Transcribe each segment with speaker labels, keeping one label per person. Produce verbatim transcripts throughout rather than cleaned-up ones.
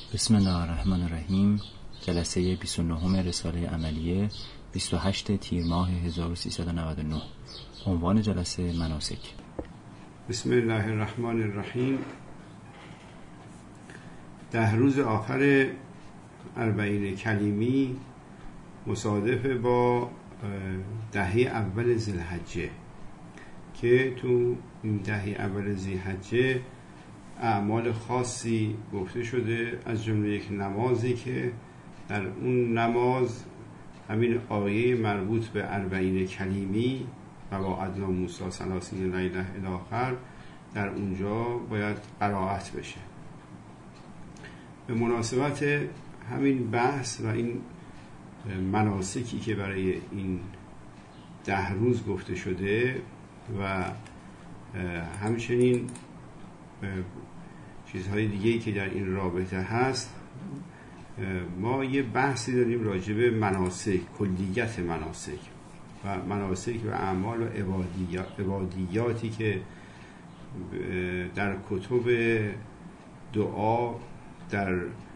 Speaker 1: بسم الله الرحمن الرحیم. جلسه بیست و نه رساله عملیه بیست و هشتم تیر ماه هزار و سیصد و نود و نه. عنوان جلسه مناسک.
Speaker 2: بسم الله الرحمن الرحیم. ده روز آخر اربعین کلیمی مصادف با دهه اول ذوالحجه که تو این دهه اول ذوالحجه اعمال خاصی گفته شده، از جمله یک نمازی که در اون نماز همین آیه مربوط به اربعین کلیمی و با ادنا موسی ثلاثین لیله الی آخر در اونجا باید قرائت بشه. به مناسبت همین بحث و این مناسکی که برای این ده روز گفته شده و همچنین چیزهای دیگه‌ای که در این رابطه هست، ما یه بحثی داریم راجع به مناسک، کلیت مناسک و مناسک و اعمال و عبادیاتی که در کتب دعا در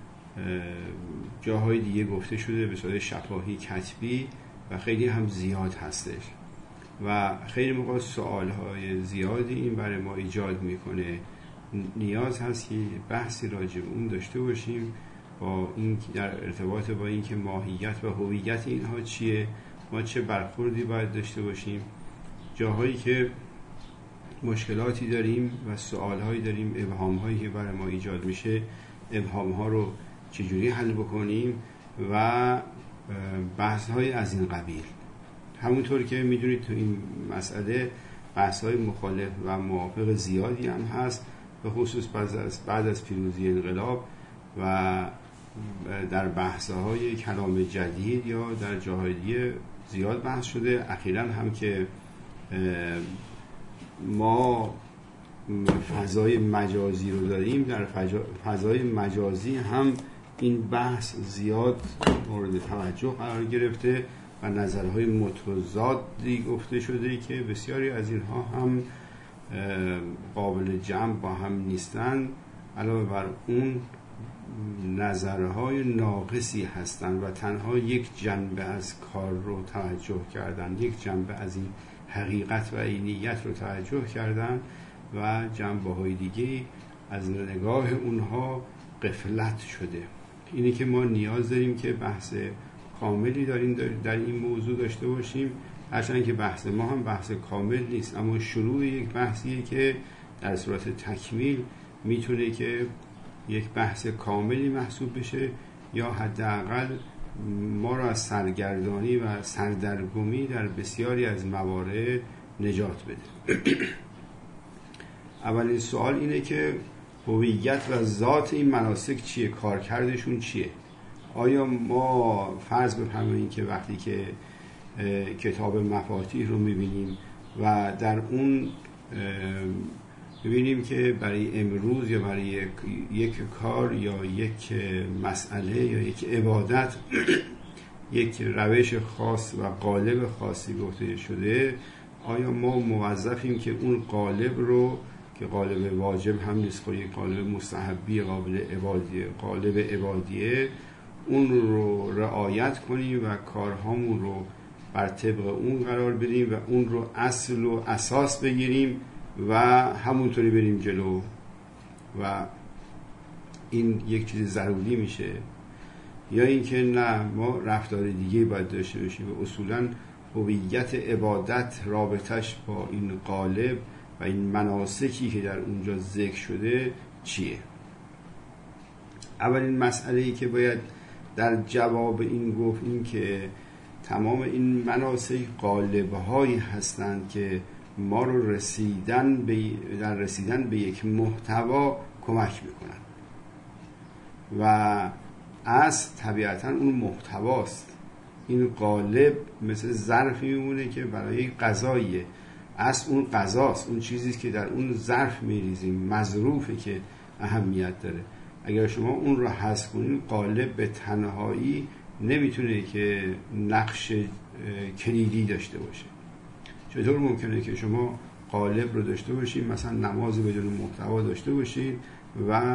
Speaker 2: جاهای دیگه گفته شده به صورت شفاهی کتبی و خیلی هم زیاد هستش و خیلی موقع سوالهای زیادی این برای ما ایجاد میکنه. نیاز هست که بحثی راجع به اون داشته باشیم با این در ارتباط با این که ماهیت و هویت اینها چیه، ما چه برخوردی باید داشته باشیم، جاهایی که مشکلاتی داریم و سوالهایی داریم، ابهامهایی که برای ما ایجاد میشه، ابهامها رو چجوری حل بکنیم و بحث‌های از این قبیل. همونطور که میدونید تو این مسئله بحث‌های مخالف و موافق زیادی هم هست، به خصوص بعد از بعد از پیروزی انقلاب و در بحث‌های کلام جدید یا در جاهای دیگه زیاد بحث شده. اخیراً هم که ما فضای مجازی رو داریم، در فضای مجازی هم این بحث زیاد مورد توجه قرار گرفته و نظرهای متضادی گفته شده که بسیاری از اینها هم قابل جمع با هم نیستن، علاوه بر اون نظرهای ناقصی هستند و تنها یک جنبه از کار رو توجه کردن، یک جنبه از این حقیقت و عینیت رو توجه کردن و جنبه‌های دیگه از نگاه اونها غفلت شده. اینه که ما نیاز داریم که بحث کاملی داریم در این موضوع داشته باشیم، هرچند که بحث ما هم بحث کامل نیست، اما شروع یک بحثیه که در صورت تکمیل میتونه که یک بحث کاملی محسوب بشه یا حداقل ما را از سرگردانی و سردرگمی در بسیاری از موارد نجات بده. اولین سوال اینه که هویت و ذات این مناسک چیه؟ کارکردشون چیه؟ آیا ما فرض بفرماییم که وقتی که کتاب مفاتیح رو میبینیم و در اون میبینیم که برای امروز یا برای یک, یک کار یا یک مسئله یا یک عبادت یک روش خاص و قالب خاصی گفته شده، آیا ما موظفیم که اون قالب رو که قالب واجب هم نیست، خود یک قالب مستحبی، قابل عبادیه، قالب عبادیه، اون رو رعایت کنیم و کارهامون رو بر طبق اون قرار بدیم و اون رو اصل و اساس بگیریم و همونطوری بریم جلو و این یک چیز ضروری میشه، یا اینکه نه ما رفتار دیگه باید داشته باشیم و اصولاً هویت عبادت رابطش با این قالب و این مناسکی که در اونجا ذکر شده چیه؟ اولین مسئله‌ای که باید در جواب این گفت این که تمام این مناسک قالب‌هایی هستند که ما رو رسیدن به در رسیدن به یک محتوا کمک میکنن و اصل طبیعتاً اون محتواست. این قالب مثل ظرفی میمونه که برای غذاییه، اصل اون غذاست، اون چیزی که در اون ظرف میریزیم، مظروفه که اهمیت داره. اگر شما اون رو حذف کنید، قالب به تنهایی نمیتونه که نقش کلیدی داشته باشه. چطور ممکنه که شما قالب رو داشته باشید، مثلا نماز بدون محتوا داشته باشید و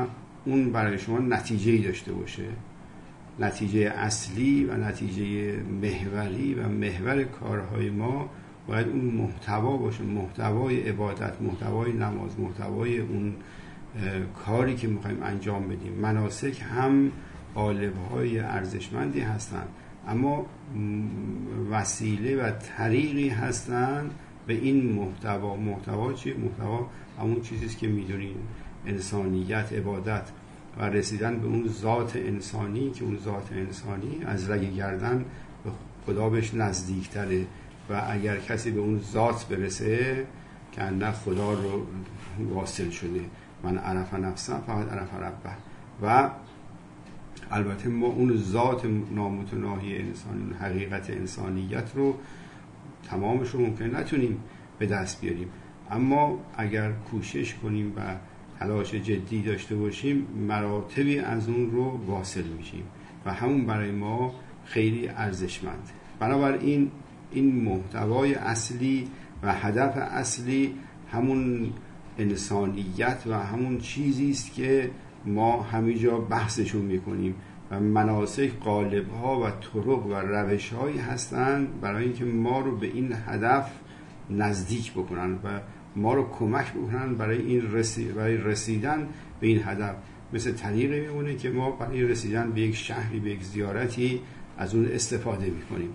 Speaker 2: اون برای شما نتیجه‌ای داشته باشه. نتیجه اصلی و نتیجه محوری و محور کارهای ما باید اون محتوا باشه، محتوای عبادت، محتوای نماز، محتوای اون کاری که میخوایم انجام بدیم. مناسک هم قالب‌های ارزشمندی هستند، اما وسیله و طریقی هستند به این محتوا. محتوا چیه؟ محتوا همون چیزیست که میدونین، انسانیت، عبادت و رسیدن به اون ذات انسانی که اون ذات انسانی از رگ گردن به خدا بهش نزدیکتره و اگر کسی به اون ذات برسه که نه خدا رو واصل شده. من عرف نفسه فقط عرف ربه. و البته ما اون ذات نامتناهی انسانی، اون حقیقت انسانیت رو تمامش رو ممکن نتونیم به دست بیاریم، اما اگر کوشش کنیم و تلاش جدی داشته باشیم مراتبی از اون رو واصل میشیم و همون برای ما خیلی ارزشمنده. بنابراین این محتوای اصلی و هدف اصلی همون انسانیت و همون چیزی است که ما همینجا بحثشون میکنیم و مناسک قالب‌ها و طرق و روش‌هایی هستند برای اینکه ما رو به این هدف نزدیک بکنن و ما رو کمک بکنن برای این رسی... برای رسیدن به این هدف. مثل طریقی میمونه که ما برای رسیدن به یک شهری، به یک زیارتی از اون استفاده میکنیم.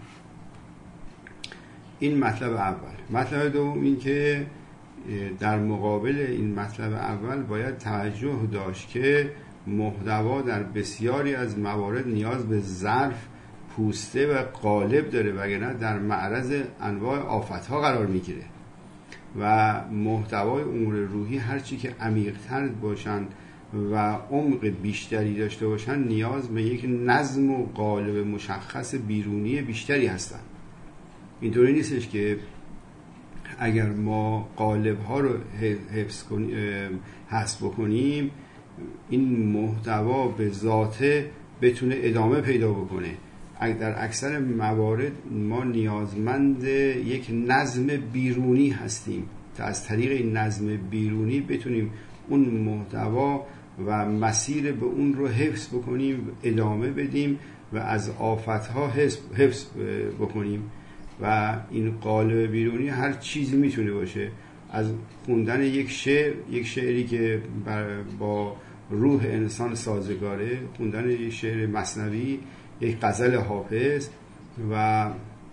Speaker 2: این مطلب اول. مطلب دوم این که در مقابل این مطلب اول باید توجه داشت که محتوا در بسیاری از موارد نیاز به ظرف، پوسته و قالب داره، وگرنه در معرض انواع آفت‌ها قرار میگیره. و محتوای امور روحی هرچی که عمیق‌تر باشن و عمق بیشتری داشته باشن نیاز به یک نظم و قالب مشخص بیرونی بیشتری هستن. اینطوری نیستش که اگر ما قالب‌ها رو حفظ کنیم، حذف بکنیم، این محتوا به ذاته بتونه ادامه پیدا بکنه. در اکثر موارد ما نیازمند یک نظم بیرونی هستیم تا از طریق این نظم بیرونی بتونیم اون محتوا و مسیر به اون رو حفظ بکنیم، ادامه بدیم و از آفت‌ها حفظ بکنیم. و این قالب بیرونی هر چیزی میتونه باشه، از خوندن یک شعر، یک شعری که با روح انسان سازگاره، خوندن یک شعر مثنوی، یک غزل حافظ، و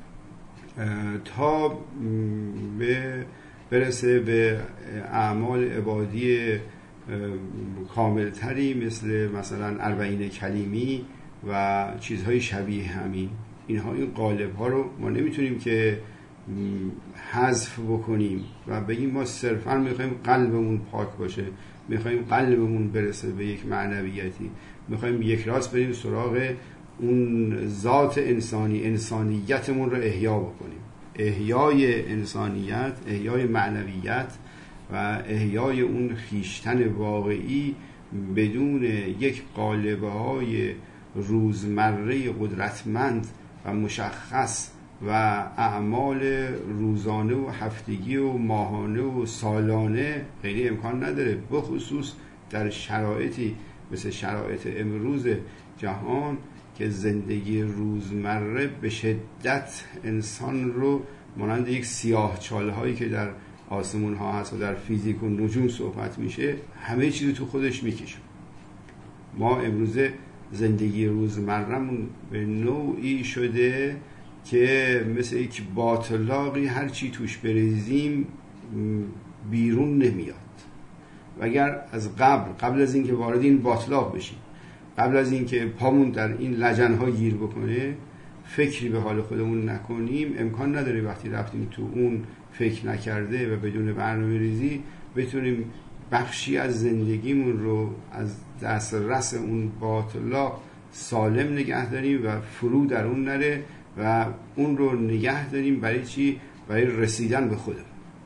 Speaker 2: تا به برسه به اعمال عبادی کاملتری مثل مثلا اربعین کلیمی و چیزهای شبیه همین. اینها این قالب ها رو ما نمیتونیم که حذف بکنیم و بگیم ما صرفا میخوایم قلبمون پاک باشه، میخوایم قلبمون برسه به یک معنویتی، میخوایم یک راست بریم سراغ اون ذات انسانی، انسانیتمون رو احیا بکنیم. احیای انسانیت، احیای معنویت و احیای اون خیشتن واقعی بدون یک قالبه های روزمره قدرتمند و مشخص و اعمال روزانه و هفتگی و ماهانه و سالانه خیلی امکان نداره، بخصوص در شرایطی مثل شرایط امروز جهان که زندگی روزمره به شدت انسان رو مانند یک سیاه چاله هایی که در آسمون ها هست و در فیزیک و نجوم صحبت میشه همه چیز تو خودش میکشه. ما امروزه زندگی روزمره‌مون به نوعی شده که مثل یک باطلاقی هر چی توش بریزیم بیرون نمیاد. و اگر از قبل قبل از اینکه وارد این باطلاق بشیم، قبل از اینکه پامون در این لجن‌ها گیر بکنه، فکری به حال خودمون نکنیم، امکان نداره وقتی رفتیم تو اون فکر نکرده و بدون برنامه‌ریزی بتونیم بخشی از زندگیمون رو از دسترس اون باطلاق سالم نگه داریم و فرو در اون نره و اون رو نگه داریم. برای چی؟ برای رسیدن به خودمون.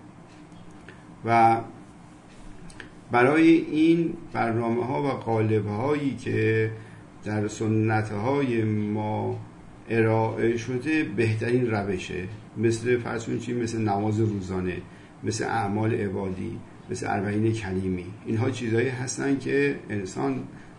Speaker 2: و برای این برنامه ها و قالب هایی که در سنت های ما ارائه شده بهترین روشه، مثل فرض کنید چی، مثل نماز روزانه، مثل اعمال عبادی، مثل اربعین کلیمی. اینها چیزهایی هستن که انسان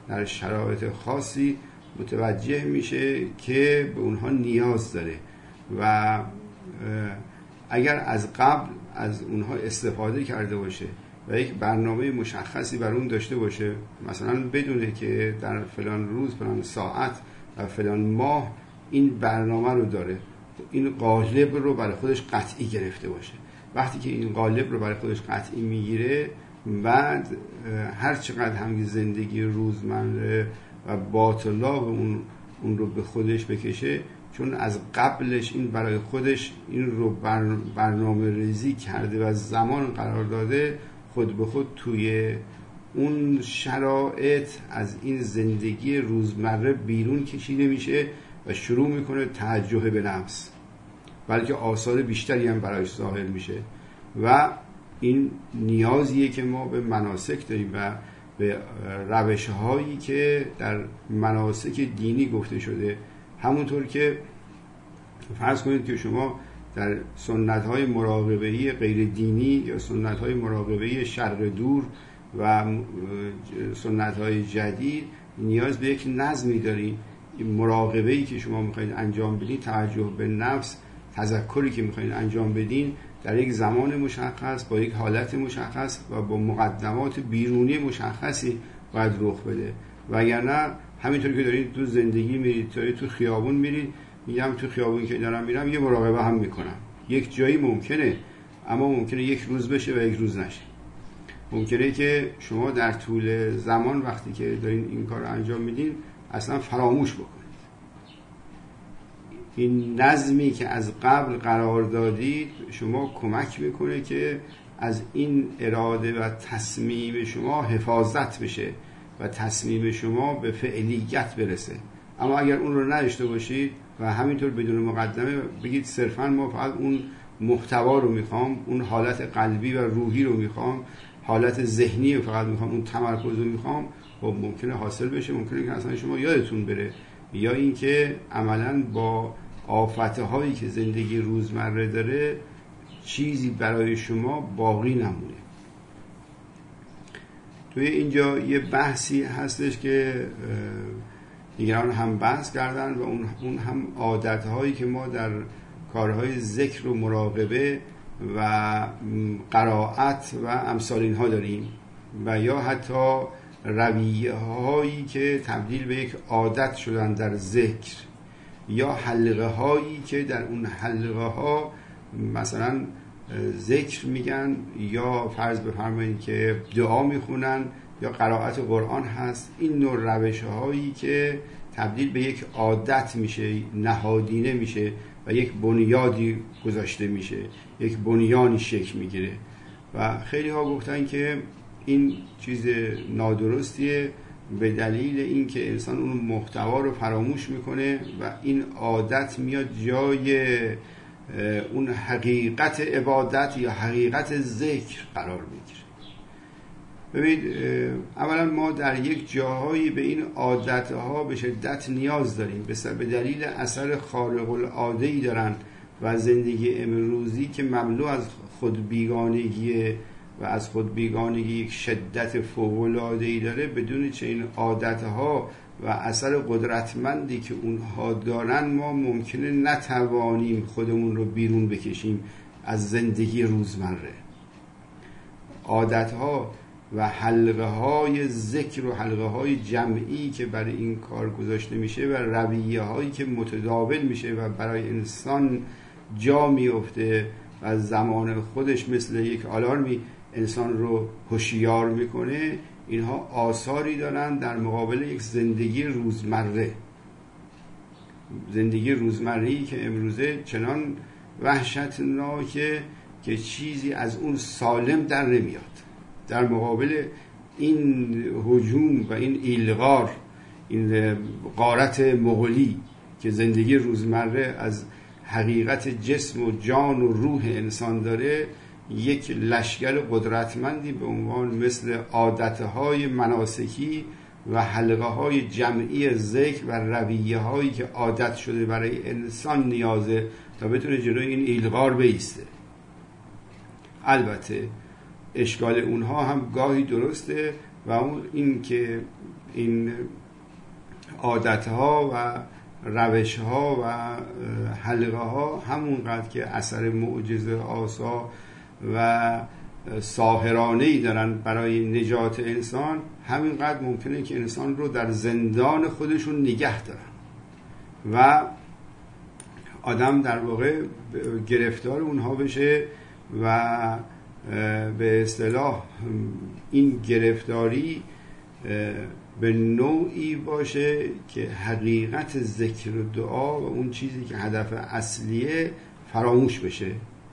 Speaker 2: در شرایط خاصی متوجه میشه که به اونها نیاز داره و اگر از قبل از اونها استفاده کرده باشه و یک برنامه مشخصی بر اون داشته باشه، مثلا بدونه که در فلان روز فلان ساعت و فلان ماه این برنامه رو داره، این قالب رو برای خودش قطعی گرفته باشه. وقتی که این قالب رو برای خودش قطعی میگیره، بعد هر چقدر هم زندگی روزمره و باطلاق اون اون رو به خودش بکشه، چون از قبلش این برای خودش این رو بر برنامه ریزی کرده و زمان قرار داده، خود به خود توی اون شرایط از این زندگی روزمره بیرون کشیده میشه و شروع میکنه توجه به نفس، بلکه آثار بیشتری هم برایش ظاهر میشه. و این نیازیه که ما به مناسک داریم و به روش هایی که در مناسک دینی گفته شده. همونطور که فرض کنید که شما در سنت های مراقبه‌ای غیر دینی یا سنت های مراقبه‌ای شرق دور و سنت های جدید نیاز به یک نظمی دارید. مراقبه‌ای که شما میخواید انجام بدین، توجه به نفس، تذکری که میخواید انجام بدین، در یک زمان مشخص با یک حالت مشخص و با مقدمات بیرونی مشخصی باید رخ بده. وگرنه همینطور که دارید تو زندگی میرید، دارید تو خیابون میرید، میگم تو خیابون که دارم میرم یه مراقبه هم میکنم. یک جایی ممکنه، اما ممکنه یک روز بشه و یک روز نشه. ممکنه که شما در طول زمان وقتی که دارین این کار رو انجام میدین اصلا فراموش بکنید. این نظمی که از قبل قرار دادید شما کمک میکنه که از این اراده و تصمیم شما حفاظت بشه و تصمیم شما به فعلیت برسه. اما اگر اون رو نداشته باشید و همینطور بدون مقدمه بگید صرفا ما فقط اون محتوا رو میخوام، اون حالت قلبی و روحی رو میخوام، حالت ذهنی رو فقط میخوام، اون تمرکز رو میخوام، خب ممکنه حاصل بشه، ممکنه که اصلا شما یادتون بره، یا اینکه عملاً با آفتهایی که زندگی روزمره داره چیزی برای شما باقی نمونه. توی اینجا یه بحثی هستش که دیگران هم بحث کردن و اون اون هم عادتهایی که ما در کارهای ذکر و مراقبه و قرائت و امثال اینها داریم، و یا حتی رویه هایی که تبدیل به یک عادت شدن در ذکر، یا حلقه هایی که در اون حلقه ها مثلا ذکر میگن یا فرض بفرمایید که دعا میخونن یا قرائت قرآن هست. این نوع روش هایی که تبدیل به یک عادت میشه، نهادینه میشه و یک بنیادی گذاشته میشه، یک بنیانی شکل میگیره. و خیلی ها گفتن که این چیز نادرستیه به دلیل اینکه انسان اون محتوا رو فراموش میکنه و این عادت میاد جای اون حقیقت عبادت یا حقیقت ذکر قرار میگیره. ببینید، اولا ما در یک جاهایی به این عادتها به شدت نیاز داریم، به دلیل اثر خارق العاده‌ای دارن و زندگی امروزی که مملو از خود بیگانگی و از خود بیگانگی یک شدت فوق‌العاده‌ای داره. بدون چنین عادتها و اثر قدرتمندی که اونها دارن ما ممکنه نتوانیم خودمون رو بیرون بکشیم از زندگی روزمره. عادتها و حلقه های ذکر و حلقه های جمعی که برای این کار گذاشته میشه و رویه هایی که متداول میشه و برای انسان جا میفته و زمان خودش مثل یک آلارمی انسان رو هوشیار میکنه، اینها آثاری دارن در مقابل یک زندگی روزمره. زندگی روزمره‌ای که امروزه چنان وحشتناکه که چیزی از اون سالم در نمیاد. در مقابل این هجوم و این ایلغار، این غارت مغولی که زندگی روزمره از حقیقت جسم و جان و روح انسان داره، یک لشگر قدرتمندی به عنوان مثل عادتهای مناسکی و حلقه های جمعی ذکر و رویه هایی که عادت شده برای انسان نیازه تا بتونه جلوی این ایلغار بایسته. البته اشکال اونها هم گاهی درسته و اون این که این عادتها و روشها و حلقه ها همونقدر که اثر معجزه آسا و ساحرانه‌ای دارن برای نجات انسان، همینقدر ممکنه که انسان رو در زندان خودشون نگه دارن و آدم در واقع گرفتار اونها بشه و به اصطلاح این گرفتاری به نوعی باشه که حقیقت ذکر و دعا و اون چیزی که هدف اصلیه فراموش بشه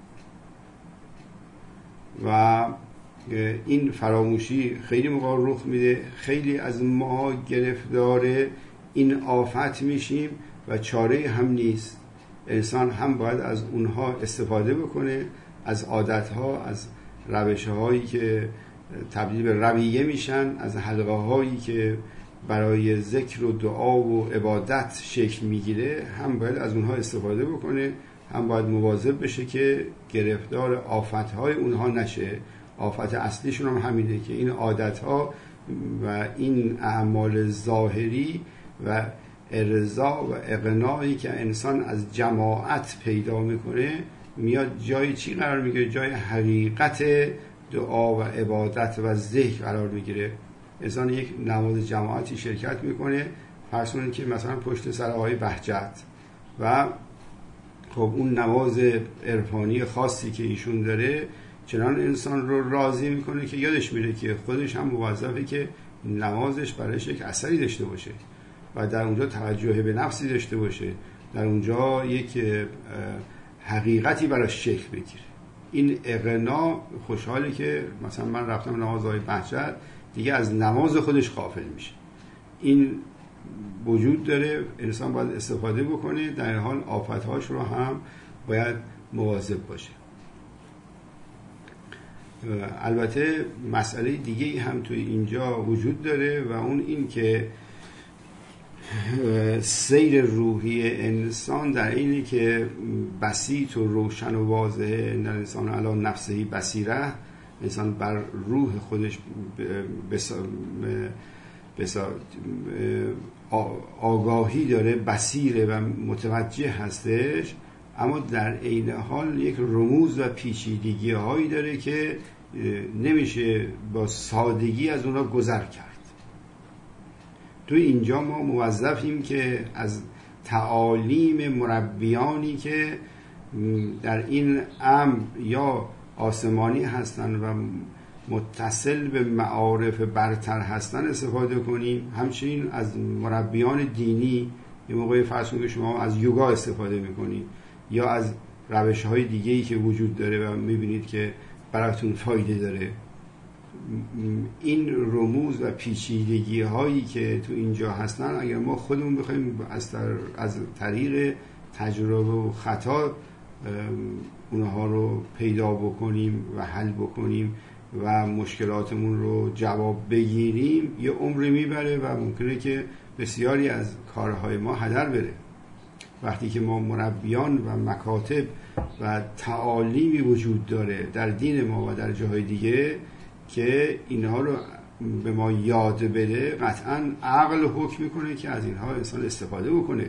Speaker 2: و این فراموشی خیلی موقع رخ میده. خیلی از ما گرفتار این آفت میشیم و چاره هم نیست. انسان هم باید از اونها استفاده بکنه، از عادتها، از روشهایی که تبدیل به رویه میشن، از حلقه هایی که برای ذکر و دعا و عبادت شکل میگیره، هم باید از اونها استفاده بکنه، هم باید مواظب بشه که گرفتار آفتهای اونها نشه. آفت اصلیشون هم همینه که این عادتها و این اعمال ظاهری و ارضا و اقناعی که انسان از جماعت پیدا میکنه میاد جای چی قرار میگیره؟ جای حقیقت دعا و عبادت و ذکر قرار میگیره. انسان یک نماز جماعتی شرکت میکنه، فرض کنید که مثلا پشت سر آقای بهجت و خب اون نماز عرفانی خاصی که ایشون داره چنان انسان رو راضی میکنه که یادش میره که خودش هم موظفه که نمازش برایش یک اثری داشته باشه و در اونجا توجه به نفسی داشته باشه، در اونجا یک حقیقتی براش شکل بگیره. این اقنا خوشحاله که مثلا من رفتم نماز آقای بهجت، دیگه از نماز خودش غافل میشه. این وجود داره، انسان باید استفاده بکنه، در حال آفتهاش رو هم باید مواظب باشه. البته مسئله دیگه هم توی اینجا وجود داره و اون این که سیر روحی انسان در اینه که بسیط و روشن و واضحه. ان الانسان علی نفسه بصیره، انسان بر روح خودش بسا بسا آگاهی داره، بصیره و متوجه هستش، اما در عین حال یک رموز و پیچیدگی هایی داره که نمیشه با سادگی از اونا گذر کرد. تو اینجا ما موظفیم که از تعالیم مربیانی که در این امر یا آسمانی هستن و متصل به معارف برتر هستن استفاده کنیم. همچنین از مربیان دینی، یه موقعی فرض کنید که شما از یوگا استفاده میکنید یا از روش های دیگه‌ای که وجود داره و میبینید که براتون فایده داره. این رموز و پیچیدگی هایی که تو اینجا هستن، اگر ما خودمون بخوایم از, تر... از طریق تجربه و خطا اونها رو پیدا بکنیم و حل بکنیم و مشکلاتمون رو جواب بگیریم، یه عمر میبره و ممکنه که بسیاری از کارهای ما هدر بره. وقتی که ما مربیان و مکاتب و تعالیمی وجود داره در دین ما و در جاهای دیگه که اینها رو به ما یاد بده، قطعاً عقل حکم میکنه که از اینها انسان استفاده بکنه.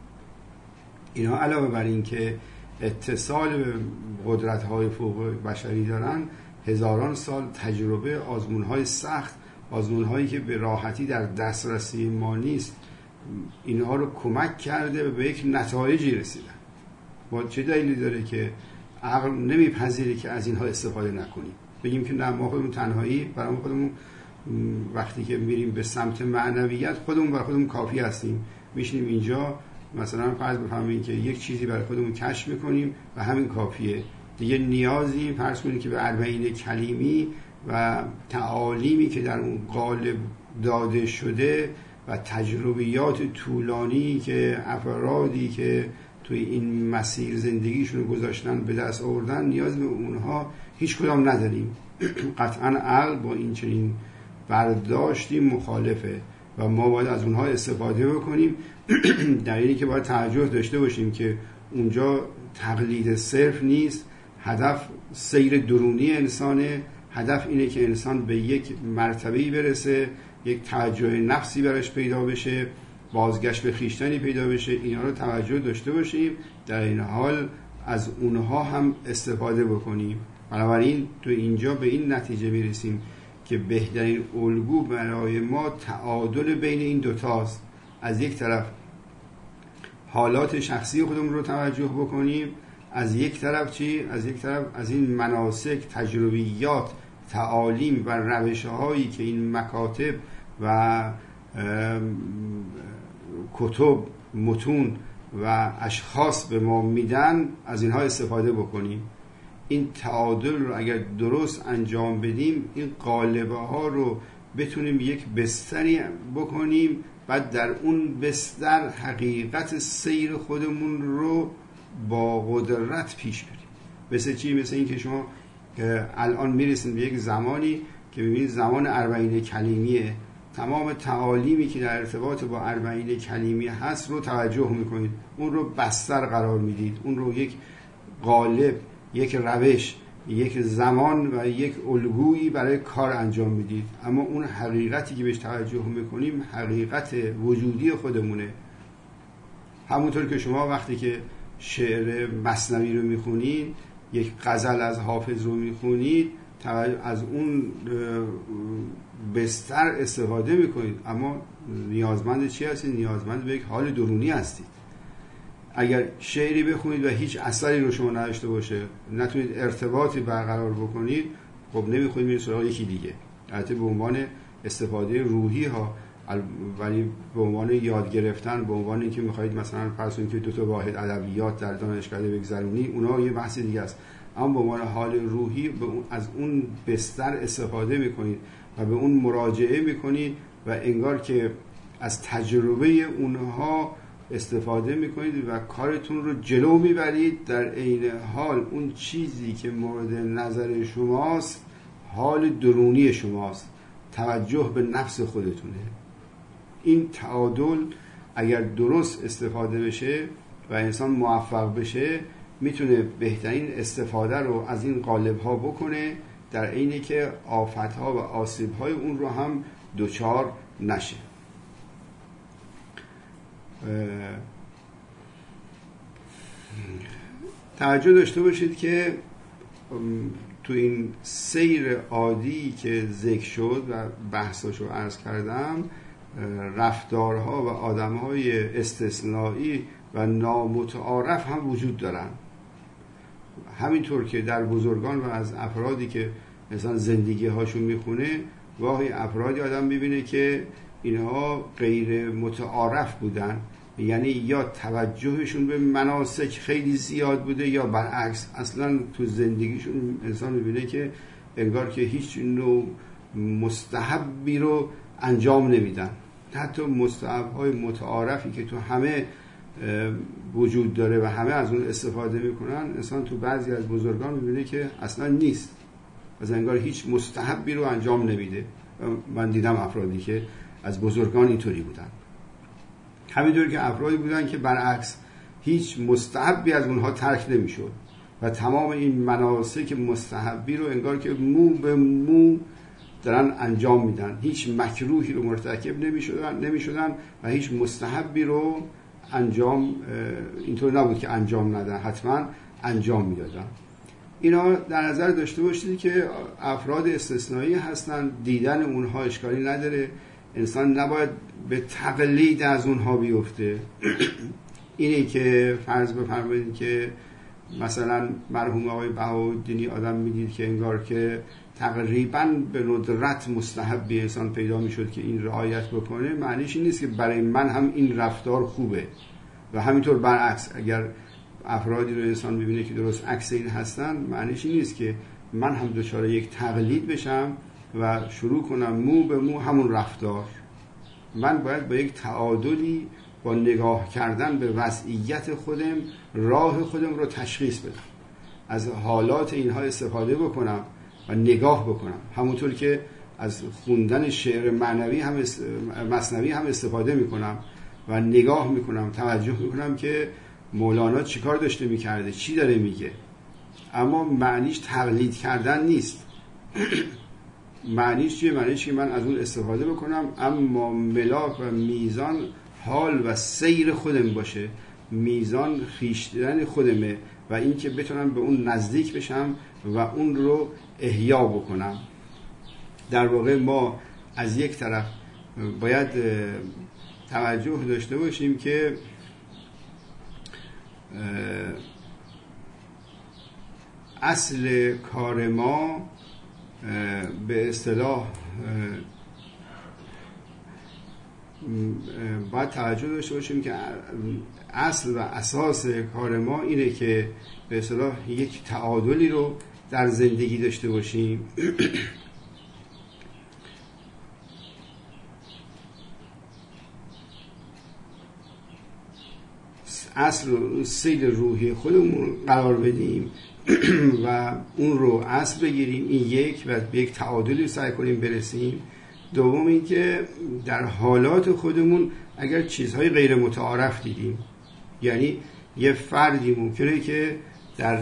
Speaker 2: اینها علاوه بر این که اتصال به قدرت‌های فوق بشری دارن، هزاران سال تجربه، آزمون‌های سخت، آزمون‌هایی که به راحتی در دسترسی ما نیست، اینها رو کمک کرده و به یک نتایجی رسیدن. با چه دلیلی داره که عقل نمیپذیره که از اینها استفاده نکنیم؟ بگیم که نه، ما خودمون تنهایی برای خودمون وقتی که میریم به سمت معنویت خودمون برای خودمون کافی هستیم، میشینیم اینجا مثلا فرض بفهمیم که یک چیزی برای خودمون کشف میکنیم و همین کافیه، دیگه نیازی فرض کنیم که به اربعین کلیمی و تعالیمی که در اون قالب داده شده و تجربیات طولانی که افرادی که توی این مسیر زندگیشون رو گذاشتن به دست آوردن، نیاز به اونها هیچ کدام نداریم. قطعا عقل با این چنین برداشتی مخالفه و ما باید از اونها استفاده بکنیم. در اینی که باید توجه داشته باشیم که اونجا تقلید صرف نیست، هدف سیر درونی انسانه، هدف اینه که انسان به یک مرتبه‌ای برسه، یک توجه نفسی براش پیدا بشه، بازگشت به خویشتنی پیدا بشه، اینا رو توجه داشته باشیم، در این حال از اونها هم استفاده بکنیم. بنابراین تو اینجا به این نتیجه میرسیم که بهترین الگو برای ما تعادل بین این دوتاست. از یک طرف حالات شخصی خودمون رو توجه بکنیم، از یک طرف چی؟ از یک طرف از این مناسک، تجربیات، تعالیم و روش‌هایی که این مکاتب و کتب، متون و اشخاص به ما میدن، از اینها استفاده بکنیم. این تعادل رو اگر درست انجام بدیم، این قالبه ها رو بتونیم یک بستری بکنیم، بعد در اون بستر حقیقت سیر خودمون رو با قدرت پیش بریم. مثل چی؟ مثل این که شما الان میرسید به یک زمانی که ببینید زمان اربعین کلیمیه، تمام تعالیمی که در ارتباط با اربعین کلیمی هست رو توجه میکنید، اون رو بستر قرار میدید، اون رو یک قالب، یک روش، یک زمان و یک الگویی برای کار انجام میدید. اما اون حقیقتی که بهش توجه میکنیم حقیقت وجودی خودمونه. همونطور که شما وقتی که شعر مثنوی رو میخونید، یک غزل از حافظ رو میخونید، از اون بستر استفاده میکنید، اما نیازمند چی هستید؟ نیازمند به یک حال درونی هستید. اگر شعری بخونید و هیچ اثری رو شما نداشته باشه، نتونید ارتباطی برقرار بکنید، خب نمیخونید میرید سراغ یکی دیگه. البته به عنوان استفاده روحی ها، ولی به عنوان یاد گرفتن، به عنوان اینکه میخواید مثلا فرض کنید که دو تا واحد ادبیات در دانشگاه بگذرونی، اونها یه بحث دیگه است. اما به عنوان حال روحی از اون بستر استفاده میکنید و به اون مراجعه میکنید و انگار که از تجربه اونها استفاده میکنید و کارتون رو جلو میبرید. در عین حال اون چیزی که مورد نظر شماست حال درونی شماست، توجه به نفس خودتونه. این تعادل اگر درست استفاده بشه و انسان موفق بشه، میتونه بهترین استفاده رو از این قالب ها بکنه، در عینی که آفت ها و آسیب های اون رو هم دوچار نشه. توجه داشته باشید که تو این سیر عادی که ذکر شد و بحثاشو عرض کردم، رفتارها و آدمهای استثنایی و نامتعارف هم وجود دارن. همینطور که در بزرگان و از افرادی که مثلا زندگی هاشون میخونه، واقعی افرادی آدم میبینه که اینها غیر متعارف بودن، یعنی یا توجهشون به مناسک خیلی زیاد بوده یا برعکس اصلا تو زندگیشون انسان میبینه که انگار که هیچ نوع مستحبی رو انجام نمیدن. حتی مستحب‌های متعارفی که تو همه وجود داره و همه از اون استفاده میکنن، انسان تو بعضی از بزرگان میبینه که اصلا نیست، از انگار هیچ مستحبی رو انجام نمیده. من دیدم افرادی که از بزرگان اینطوری بودن. همینطور که افرادی بودن که برعکس هیچ مستحبی از اونها ترک نمیشد و تمام این مناسک مستحبی رو انگار که مو به مو دارن انجام میدن، هیچ مکروهی رو مرتکب نمیشدن نمیشدن و هیچ مستحبی رو انجام اینطور نبود که انجام ندن، حتما انجام میدادن. اینا در نظر داشته باشید که افراد استثنایی هستن، دیدن اونها اشکالی نداره، انسان نباید به تقلید از اونها بیفته. اینه که فرض بفرمایید که مثلا مرحوم آقای بهاءالدینی آدم میدید که انگار که تقریبا به ندرت مستحبی انسان پیدا میشد که این رعایت بکنه، معنیش این نیست که برای من هم این رفتار خوبه. و همینطور برعکس، اگر افرادی رو انسان میبینه که درست عکس این هستن، معنیش این نیست که من هم دچار یک تقلید بشم و شروع کنم مو به مو همون رفتار. من باید با یک تعادلی، با نگاه کردن به وضعیت خودم، راه خودم رو تشخیص بدم، از حالات اینها استفاده بکنم و نگاه بکنم. همونطور که از خوندن شعر معنوی هم است... مثنوی هم استفاده میکنم و نگاه میکنم، توجه میکنم که مولانا چیکار داشته میکرده، چی داره میگه. اما معنیش تقلید کردن نیست. معنیش چیه؟ معنیش که من از اون استفاده بکنم، اما ملاک و میزان حال و سیر خودم باشه، میزان خیشتن خودمه و این که بتونم به اون نزدیک بشم و اون رو احیا بکنم. در واقع ما از یک طرف باید توجه داشته باشیم که اصل کار ما به اصطلاح باید توجه داشته باشیم که اصل و اساس کار ما اینه که به اصطلاح یک تعادلی رو در زندگی داشته باشیم. اصل رو سیل روحی خودمون قرار بدیم و اون رو اصل بگیریم، این یک، و به یک تعادلی سعی کنیم برسیم. دوم این که در حالات خودمون اگر چیزهای غیر متعارف دیدیم، یعنی یه فردی ممکنه که در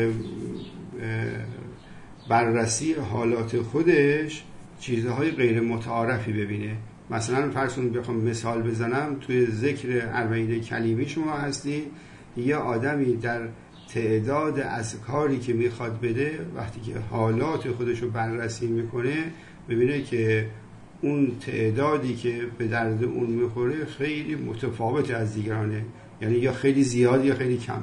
Speaker 2: بررسی حالات خودش چیزهای غیر متعارفی ببینه. مثلا فرض کنید بخوام مثال بزنم، توی ذکر اربعین کلیمی شما هستی، یه آدمی در تعداد از کاری که میخواد بده وقتی که حالات خودش رو بررسی میکنه ببینه که اون تعدادی که به درد اون میخوره خیلی متفاوت از دیگرانه، یعنی یا خیلی زیاد یا خیلی کمه.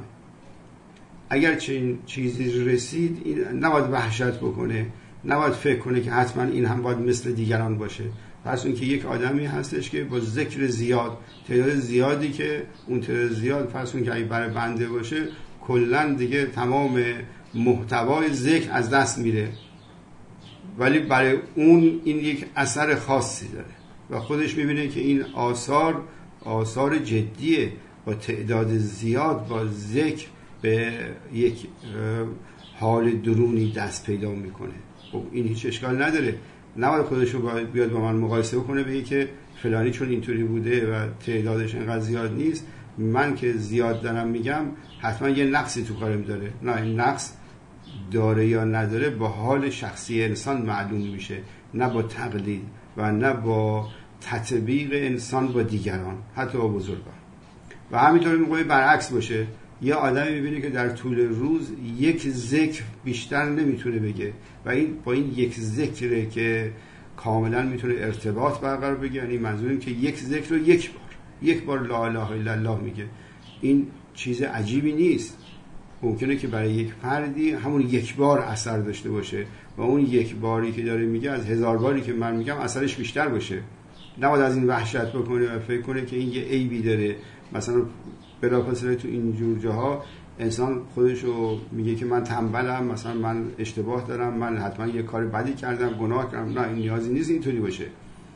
Speaker 2: اگر چنین چیزی رسید این نباید وحشت بکنه، نباید فکر کنه که حتما این هم باید مثل دیگران باشه. پس اون که یک آدمی هستش که با ذکر زیاد، تعداد زیادی که اون تعداد زیاد فرض کن که اگه برای بنده باشه کلا دیگه تمام محتوای ذکر از دست میره، ولی برای اون این یک اثر خاصی داره و خودش میبینه که این آثار آثار جدیه. با تعداد زیاد با ذکر به یک حال درونی دست پیدا میکنه. خب این هیچ اشکال نداره، نباید خودش رو بیاد با من مقایسه بکنه بگه که فلانی چون اینطوری بوده و تعدادش اینقدر زیاد نیست، من که زیاد دارم میگم حتما یه نقصی تو کارم داره. نه، این نقص داره یا نداره با حال شخصی انسان معلوم میشه، نه با تقلید و نه با تطبیق انسان با دیگران، حتی با بزرگان. و همینطور میگه برعکس باشه، یه آدمی میبینه که در طول روز یک ذکر بیشتر نمیتونه بگه و این با این یک ذکره که کاملا میتونه ارتباط برقرار بگه. یعنی منظورم که یک ذکر رو یک بار یک بار لا اله الا الله میگه. این چیز عجیبی نیست. ممکنه که برای یک فردی همون یک بار اثر داشته باشه و اون یک باری که داره میگه از هزار باری که من میگم اثرش بیشتر باشه. نباید از این وحشت بکنه و فکر کنه که این یه عیبی داره. مثلا بلافاصله تو این جور جاها انسان خودشو میگه که من تنبلم، مثلا من اشتباه دارم، من حتما یه کار بدی کردم، گناه کردم. نه، این نیازی نیست اینطوری باشه.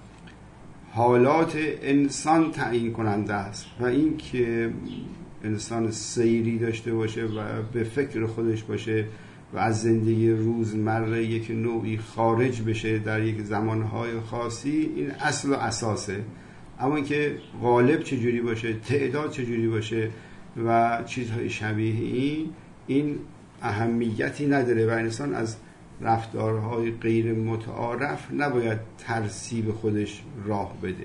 Speaker 2: حالات انسان تعیین کننده است و این که انسان سیری داشته باشه و به فکر خودش باشه و از زندگی روزمره یک نوعی خارج بشه در یک زمانهای خاصی، این اصل و اساسه. اما که غالب چجوری باشه، تعداد چجوری باشه و چیزهای شبیه این این اهمیتی نداره و انسان از رفتارهای غیر متعارف نباید ترسیب خودش راه بده.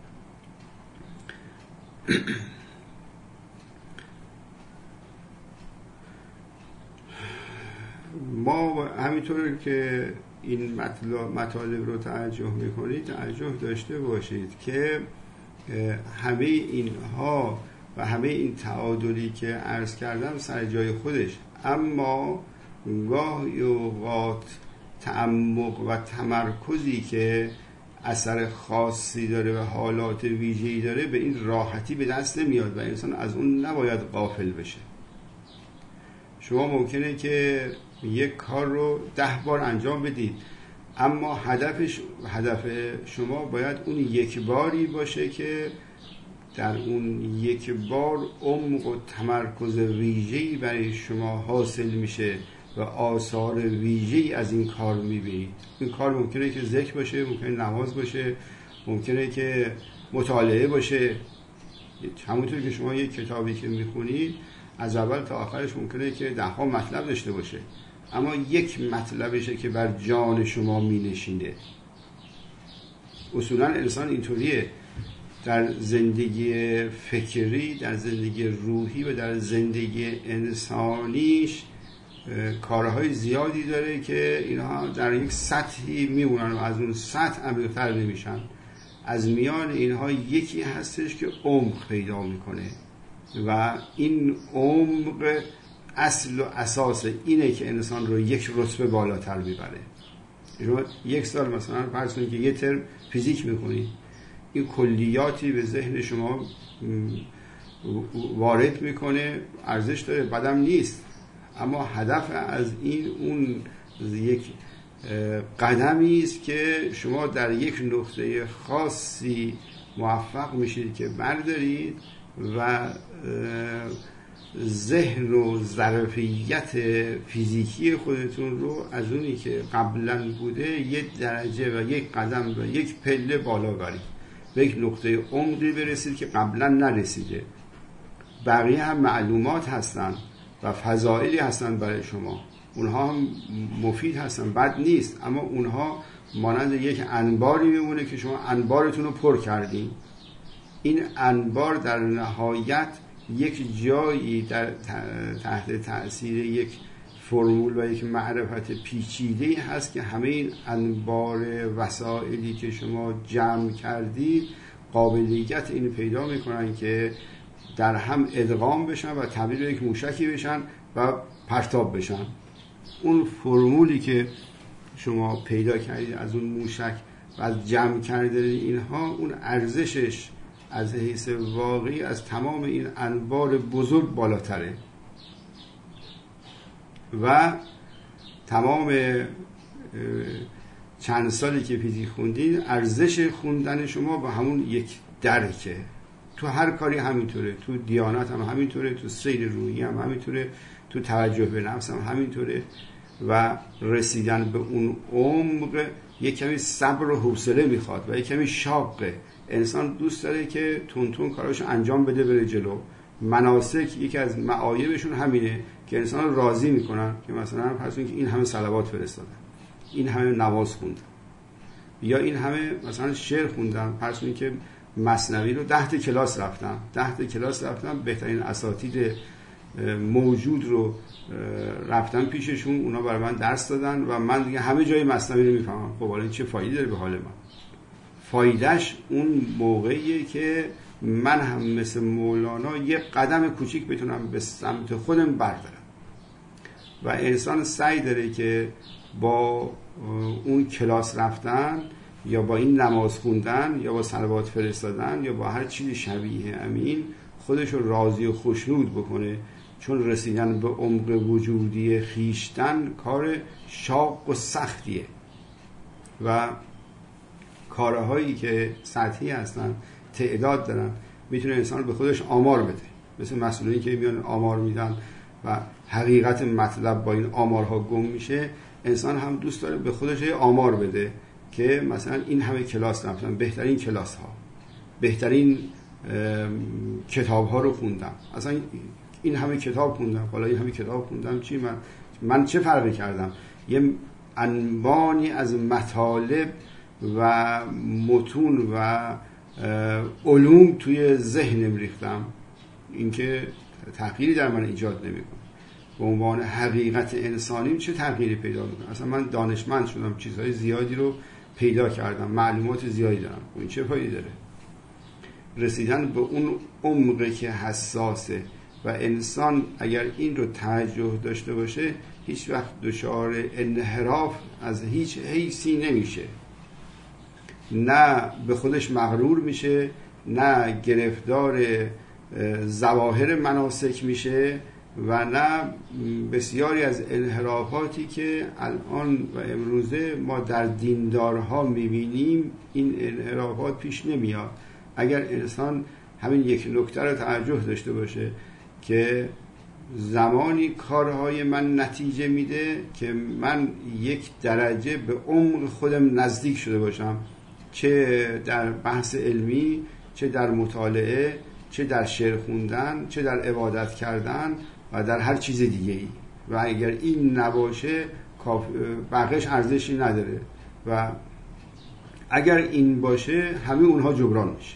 Speaker 2: ما همینطور که این مطالب رو توجه میکنید توجه داشته باشید که همه اینها و همه این تعادلی که عرض کردم سر جای خودش، اما گاهی اوقات تعمق و تمرکزی که اثر خاصی داره و حالات ویژه‌ای داره به این راحتی به دست نمیاد و انسان از اون نباید غافل بشه. شما ممکنه که یک کار رو ده بار انجام بدید، اما هدفش هدف شما باید اون یک باری باشه که در اون یک بار عمق و تمرکز ویژه‌ای برای شما حاصل میشه و آثار ویژه‌ای از این کار میبینید. این کار ممکنه که ذکر باشه، ممکنه نماز باشه، ممکنه که مطالعه باشه. همونطور که شما یک کتابی که میخونید از اول تا آخرش ممکنه که ده ها مطلب داشته باشه، اما یک مطلبشه که بر جان شما می نشینه. اصولا انسان اینطوریه، در زندگی فکری، در زندگی روحی و در زندگی انسانیش کارهای زیادی داره که اینها در یک سطحی میمونن و از اون سطح عمیق‌تر نمیشن. از میان اینها یکی هستش که عمق پیدا میکنه و این عمق اصل و اساس اینه که انسان رو یک رتبه بالاتر میبره. شما یک سال مثلا فرض کنید که یه ترم فیزیک میکنید، این کلیاتی به ذهن شما وارد میکنه، ارزش داره، بدم نیست، اما هدف از این اون یک قدمی است که شما در یک نقطه خاصی موفق میشید که بردارید و ذهن و ظرفیت فیزیکی خودتون رو از اونی که قبلا بوده یک درجه و یک قدم و یک پله بالا برید، به یک نقطه عمقی برسید که قبلا نرسیده. بقیه هم معلومات هستن و فضائلی هستن برای شما، اونها هم مفید هستن، بد نیست، اما اونها مانند یک انباری میمونه که شما انبارتون رو پر کردین. این انبار در نهایت یک جایی در تحت تأثیر یک فرمول و یک معرفت پیچیده‌ای هست که همه این انبار وسائلی که شما جمع کردید قابلیت این پیدا میکنن که در هم ادغام بشن و تبدیل به یک موشکی بشن و پرتاب بشن. اون فرمولی که شما پیدا کردید از اون موشک و از جمع کردن اینها، اون ارزشش از حیث واقعی از تمام این انبار بزرگ بالاتره و تمام چند سالی که فیزیک خوندین ارزش خوندن شما با همون یک درکه. تو هر کاری همینطوره، تو دیانت هم همینطوره، تو سیر روحی هم همینطوره، تو توجه به نفس هم همینطوره و رسیدن به اون عمق یک کمی صبر و حوصله میخواد و یک کمی شاقه. انسان دوست داره که تون تون کاراشو انجام بده بره جلو. مناسک یکی از معایبشون همینه که انسان رو راضی میکنن که مثلا فرض کنید که این همه صلوات فرستادن، این همه نماز خوندن، یا این همه مثلا شعر خوندن، فرض کنید که مثنوی رو ده تا کلاس رفتن ده تا کلاس رفتن بهترین اساتید موجود رو رفتن پیششون، اونا برای من درس دادن و من دیگه همه جای مثنوی رو میفهمم. خب حالا چه فایده داره به حال من؟ فایدهش اون موقعیه که من هم مثل مولانا یک قدم کوچیک بتونم به سمت خودم بردارم و انسان سعی داره که با اون کلاس رفتن یا با این نماز خوندن یا با صلوات فرستادن یا با هر چیزی شبیه امین خودش رو راضی و خوشنود بکنه، چون رسیدن به عمق وجودی خیشتن کار شاق و سختیه و کارهایی که سطحی هستن تعداد دارن میتونه انسان به خودش آمار بده، مثل مسئولینی که میان آمار میدن و حقیقت مطلب با این آمارها گم میشه. انسان هم دوست داره به خودش آمار بده که مثلا این همه کلاس رفتم، بهترین کلاس ها، بهترین کتاب ها رو خوندم، اصلا این همه کتاب خوندم، حالا این همه کتاب خوندم چی؟ من من چه فرقی کردم؟ یه انبانی از مطالب و متون و علوم توی ذهنم ریختم، این که تغییری در من ایجاد نمیکنه. به عنوان حقیقت انسانی چه تغییری پیدا میکنه؟ اصلا من دانشمند شدم، چیزهای زیادی رو پیدا کردم، معلومات زیادی دارم، این چه فایده داره؟ رسیدن به اون عمقی که حساسه و انسان اگر این رو توجه داشته باشه هیچ وقت دچار انحراف از هیچ حیثی نمیشه، نه به خودش مغرور میشه، نه گرفتار ظواهر مناسک میشه و نه بسیاری از انحرافاتی که الان و امروزه ما در دیندارها میبینیم این انحرافات پیش نمیاد. اگر انسان همین یک نکته رو توجه داشته باشه که زمانی کارهای من نتیجه میده که من یک درجه به عمق خودم نزدیک شده باشم، چه در بحث علمی، چه در مطالعه، چه در شعر خوندن، چه در عبادت کردن و در هر چیز دیگه ای، و اگر این نباشه بقیش ارزشی نداره و اگر این باشه همه اونها جبران میشه.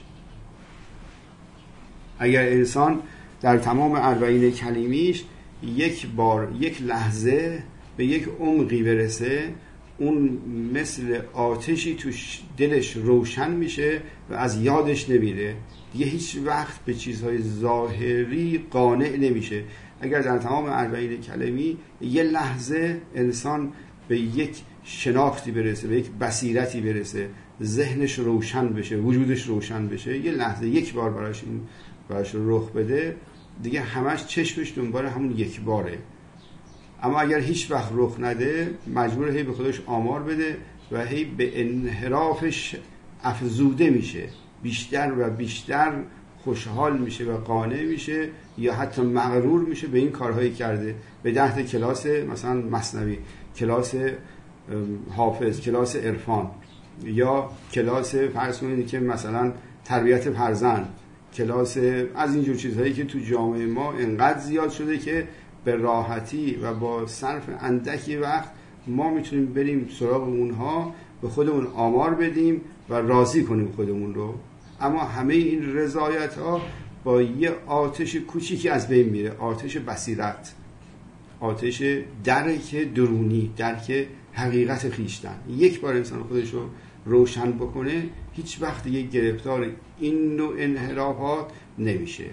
Speaker 2: اگر انسان در تمام اربعین کلیمیش یک بار یک لحظه به یک عمقی برسه، اون مثل آتشی تو دلش روشن میشه و از یادش نمیره دیگه، هیچ وقت به چیزهای ظاهری قانع نمیشه. اگر در تمام اربعین کلمی یه لحظه انسان به یک شناختی برسه، به یک بصیرتی برسه، ذهنش روشن بشه، وجودش روشن بشه، یه لحظه یک بار براش این براش رخ بده، دیگه همش چشمش دنبال همون یک باره. اما اگر هیچ وقت رخ نده، مجبور هی به خودش آمار بده و هی به انحرافش افزوده میشه، بیشتر و بیشتر خوشحال میشه و قانع میشه یا حتی مغرور میشه به این کارهایی کرده. به ده تا کلاس مثلا مثنوی، کلاس حافظ، کلاس عرفان، یا کلاس فرض کنید که مثلا تربیت فرزند، کلاس از اینجور چیزهایی که تو جامعه ما انقدر زیاد شده که به راحتی و با صرف اندکی وقت ما میتونیم بریم سراغ اونها، به خودمون آمار بدیم و راضی کنیم خودمون رو. اما همه این رضایت ها با یه آتش کوچیکی از بین میره، آتش بصیرت، آتش درک درونی، درک حقیقت خیشتن. یک بار انسان خودش رو روشن بکنه، هیچ وقت دیگه گرفتار این نوع انحرافات نمیشه.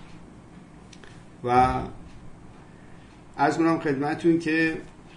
Speaker 2: و عرض کنم خدمتون که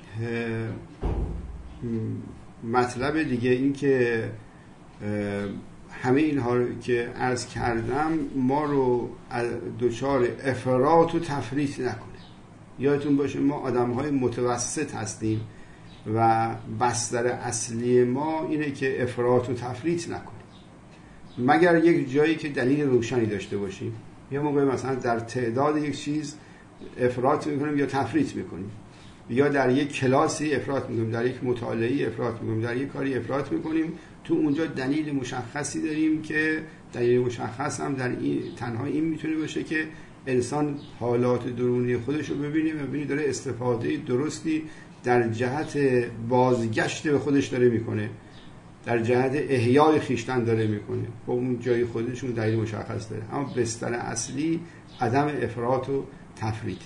Speaker 2: مطلب دیگه این که همه اینها رو که عرض کردم ما رو دچار افراط و تفریط نکنه. یادتون باشه ما آدم‌های متوسط هستیم و بستر اصلی ما اینه که افراط و تفریط نکنیم، مگر یک جایی که دلیل روشنی داشته باشیم. یه موقع مثلا در تعداد یک چیز افراط میکنیم یا تفریط میکنیم، یا در یک کلاسی افراط میکنیم، در یک مطالعه‌ای افراط میکنیم، در یک کاری افراط میکنیم. تو اونجا دلیل مشخصی داریم که دلیل مشخص هم در این تنها این میتونه باشه که انسان حالات درونی خودش رو ببینه و ببینه داره استفاده درستی در جهت بازگشت به خودش داره میکنه، در جهت احیای خیشتن داره میکنه. با اون جای خودشون دلیل مشخص داره. اما بستر اصلی عدم افراط و تفریطه.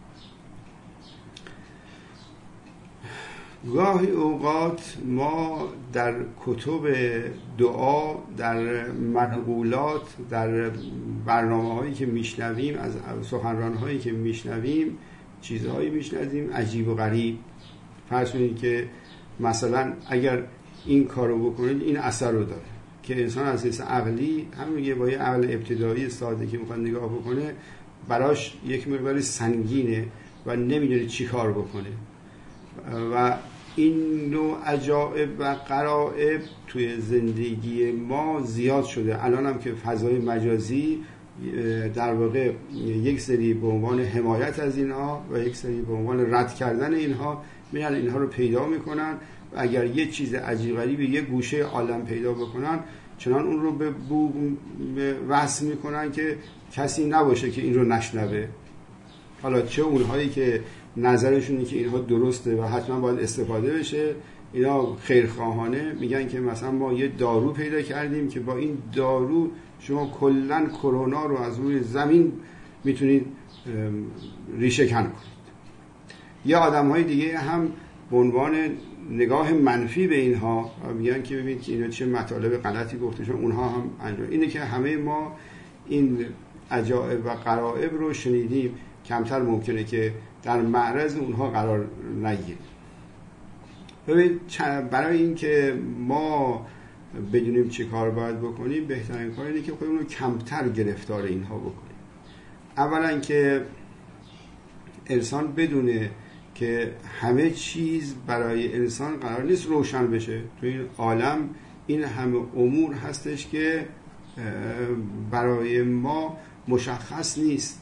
Speaker 2: گاهی اوقات ما در کتب دعا، در منقولات، در برنامه هایی که میشنویم، از سخنران هایی که میشنویم، چیزهایی میشنویم عجیب و غریب. فرض کنید که مثلا اگر این کارو بکنید این اثر رو داره، که انسان از حیث عقلی همون یه با یه عقل ابتدایی ساده که میخواد نگاه بکنه، براش یک مقدار سنگینه و نمیدونه چی کار بکنه. و این نوع عجائب و غرائب توی زندگی ما زیاد شده. الان هم که فضای مجازی در واقع یک سری به عنوان حمایت از اینها و یک سری به عنوان رد کردن اینها میان اینها رو پیدا میکنن و اگر یه چیز عجیب غریبی یه گوشه عالم پیدا بکنن، چنان اون رو به بوق وصل میکنن که کسی نباشه که این رو نشنوه. حالا چه اونهایی که نظرشونه که اینها درسته و حتما باید استفاده بشه، اینا خیرخواهانه میگن که مثلا ما یه دارو پیدا کردیم که با این دارو شما کلن کرونا رو از روی زمین میتونید ریشه کن کنید. یا آدم های دیگه هم به عنوان نگاه منفی به اینها میگن که ببینید که اینا چه مطالب غلطی گفته شده، اونها هم انجام. اینه که همه ما این عجائب و غرائب رو شنیدیم، کمتر ممکنه که در معرض اونها قرار نگیریم. ببین برای این که ما بدونیم چه کار باید بکنیم، بهترین کار اینه که خودمون رو کمتر گرفتار اینها بکنیم. اولا که انسان بدونه که همه چیز برای انسان قرار نیست روشن بشه. تو این عالم این همه امور هستش که برای ما مشخص نیست.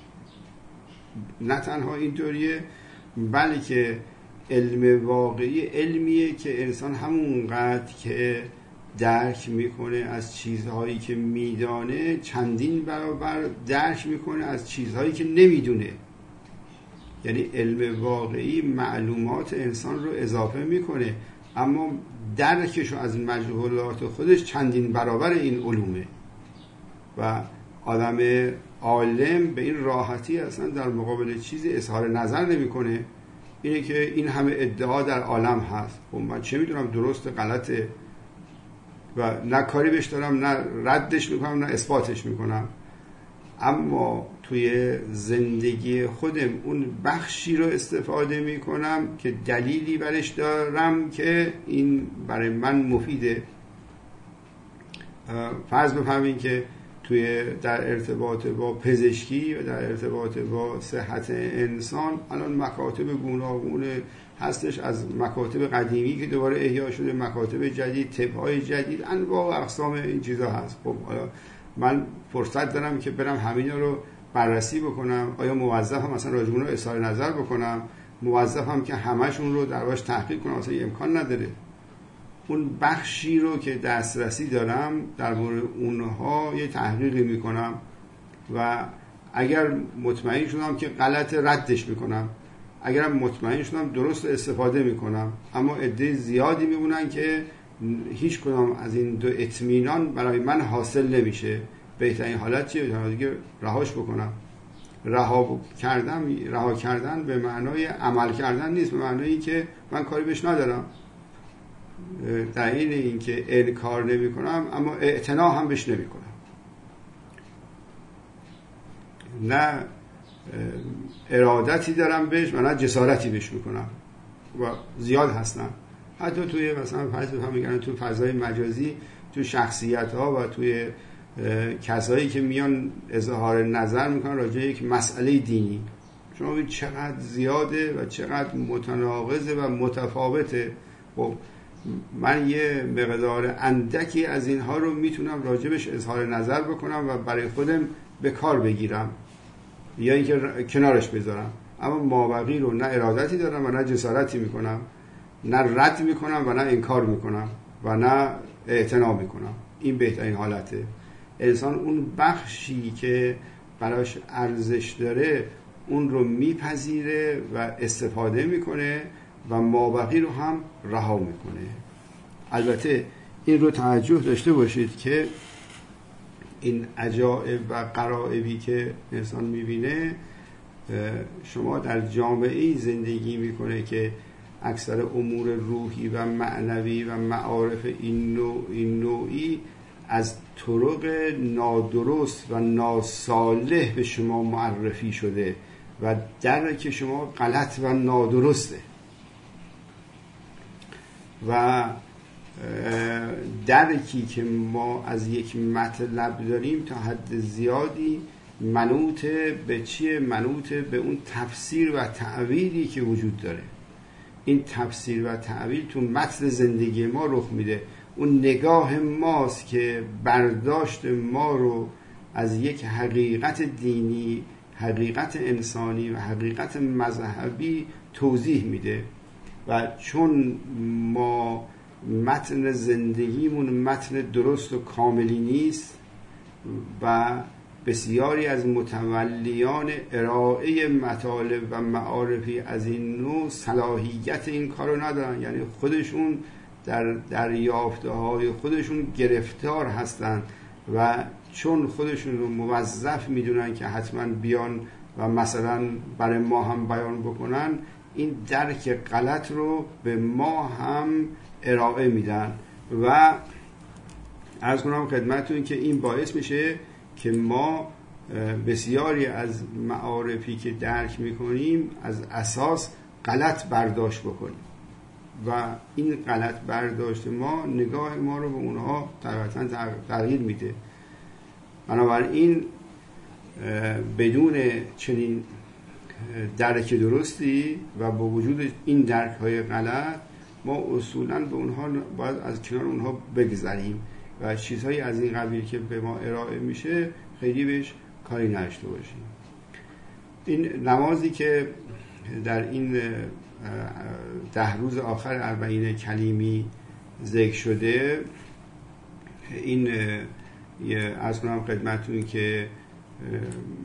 Speaker 2: نه تنها اینطوریه، بلکه علم واقعی علمیه که انسان همونقدر که درک میکنه از چیزهایی که میدانه، چندین برابر درک میکنه از چیزهایی که نمیدونه. یعنی علم واقعی معلومات انسان رو اضافه میکنه، اما درکش از مجهولات خودش چندین برابر این علومه و آدم عالم به این راحتی اصلا در مقابل چیزی اظهار نظر نمیکنه. اینه که این همه ادعا در عالم هست، خب من چه میدونم درست غلطه و نه کاری بهش دارم، نه ردش میکنم نه اثباتش میکنم، اما توی زندگی خودم اون بخشی رو استفاده میکنم که دلیلی برش دارم که این برای من مفیده. فرض بفهمین که توی در ارتباط با پزشکی و در ارتباط با صحت انسان الان مکاتب گوناگون هستش، از مکاتب قدیمی که دوباره احیا شده، مکاتب جدید، طب‌های جدید، انواع و اقسام این چیزا هست. خب حالا من فرصت دارم که برم همینا رو بررسی بکنم، آیا موظفم مثلا راجع به اونها اظهار نظر بکنم؟ موظفم که همشون رو در واقع تحقیق کنم؟ اصلا امکان نداره. اون بخشی رو که دسترسی دارم در مورد اونها یه تحقیقی میکنم و اگر مطمئن شدم که غلط ردش میکنم، اگرم مطمئن شدم درست استفاده میکنم. اما عده زیادی میمونن که هیچ کدام از این دو اطمینان برای من حاصل نمیشه. بهترین حالت چیه؟ دیگه رهاش بکنم. رها کردن رها کردن به معنای عمل کردن نیست، به معنایی که من کاری بهش ندارم، در این این که انکار نمی کنم اما اعتنا هم بهش نمی کنم، نه ارادتی دارم بهش و نه جسارتی بهش میکنم و زیاد هستن. حتی توی مثلا فرض بفرمایید تو فضای مجازی، تو شخصیت ها و توی کسایی که میان اظهار نظر میکنن راجع به یک مسئله دینی، شما ببینید چقدر زیاده و چقدر متناقضه و متفاوته. خب من یه مقدار اندکی از اینها رو میتونم راجبش اظهار نظر بکنم و برای خودم به کار بگیرم یا اینکه کنارش بذارم، اما مابقی رو نه ارادتی دارم و نه جسارتی میکنم، نه رد میکنم و نه انکار میکنم و نه اعتنا میکنم. این بهترین حالته. انسان اون بخشی که براش ارزش داره اون رو میپذیره و استفاده میکنه و مابقی رو هم رها میکنه. البته این رو توجه داشته باشید که این عجائب و غرایبی که انسان میبینه، شما در جامعه‌ای زندگی میکنه که اکثر امور روحی و معنوی و معارف این نوع این نوعی از طرق نادرست و ناصالح به شما معرفی شده و درک شما غلط و نادرسته و درکی که ما از یک مطلب داریم تا حد زیادی منوط به چیه؟ منوط به اون تفسیر و تعبیری که وجود داره. این تفسیر و تعبیر تو متن زندگی ما رخ میده. اون نگاه ماست که برداشت ما رو از یک حقیقت دینی، حقیقت انسانی و حقیقت مذهبی توضیح میده. و چون ما متن زندگیمون متن درست و کاملی نیست و بسیاری از متولیان ارائه مطالب و معارفی از این نوع صلاحیت این کارو ندارن، یعنی خودشون در دریافته‌های خودشون گرفتار هستن و چون خودشون رو موظف میدونن که حتما بیان و مثلا برای ما هم بیان بکنن، این درک غلط رو به ما هم ارائه میدن و عرض کنم خدمتتون که این باعث میشه که ما بسیاری از معارفی که درک میکنیم از اساس غلط برداشت بکنیم و این غلط برداشت ما نگاه ما رو به اونها طبعاً تغییر میده. بنابراین بدون چنین درک درستی و با وجود این درک های غلط ما اصولاً به اونها باید از کنار اونها بگذریم و چیزهایی از این قبیل که به ما ارائه میشه خیلی بهش کاری نداشته باشیم. این نمازی که در این ده روز آخر اربعین کلیمی ذکر شده، این عرض کنم خدمتتون که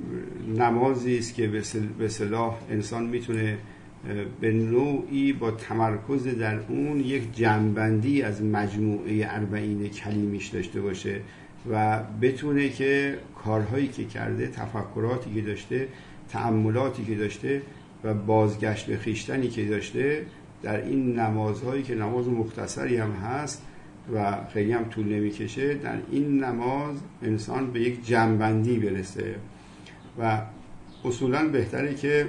Speaker 2: نمازی است که به اصطلاح انسان میتونه به نوعی با تمرکز در اون یک جمع‌بندی از مجموعه اربعین کلیمیش داشته باشه و بتونه که کارهایی که کرده، تفکراتی که داشته، تأملاتی که داشته و بازگشت به خویشتنی که داشته در این نمازهایی که نماز مختصری هم هست و خیلی هم طول نمیکشه، در این نماز انسان به یک جمع‌بندی برسه. و اصولاً بهتره که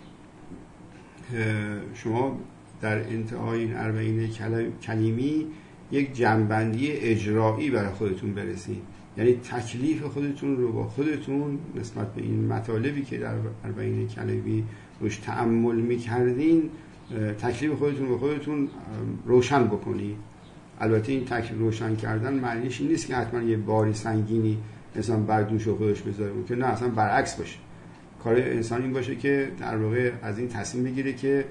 Speaker 2: شما در انتهای این اربعین کلیمی یک جمع‌بندی اجرایی برای خودتون برسید، یعنی تکلیف خودتون رو با خودتون نسبت به این مطالبی که در اربعین کلیمی روش تأمل میکردین، تکلیف خودتون رو با خودتون روشن بکنید. البته این تکلیف روشن کردن معنیش این نیست که حتما یه باری سنگینی انسان بر دوش خودش بذاره، که نه، اصلا برعکس باشه. کار انسان این باشه که در واقع از این تصمیم بگیره که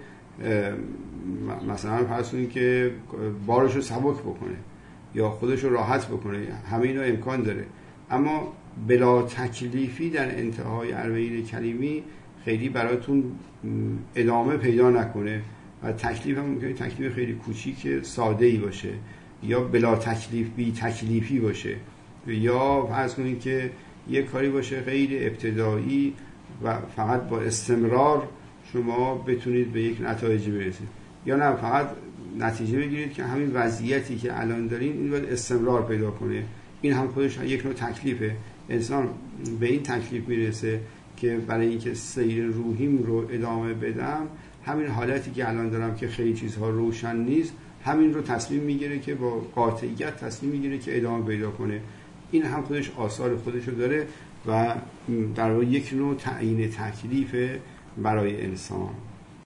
Speaker 2: مثلا فرض کنید که بارش رو سبک بکنه یا خودش رو راحت بکنه، همه اینا امکان داره، اما بلا تکلیفی در انتهای اربعین کلیمی خیلی براتون ادامه پیدا نکنه و تکلیف هم ممکنه تکلیف خیلی کوچیک ساده‌ای باشه یا بلا تکلیف بی تکلیفی باشه، یا فرض کنید که یک کاری باشه خیلی ابتدایی و فقط با استمرار شما بتونید به یک نتایجی برسید، یا نه فقط نتیجه بگیرید که همین وضعیتی که الان دارین این باید استمرار پیدا کنه. این هم خودش یک نوع تکلیفه. انسان به این تکلیف میرسه که برای اینکه سیر روحیم رو ادامه بدم، همین حالتی که الان دارم که خیلی چیزها روشن نیست، همین رو تصمیم میگیره که با قاطعیت تصمیم میگیره که ادامه پیدا کنه. این هم خودش آثار خودش رو داره و در واقع یک نوع تعیین تکلیف برای انسان.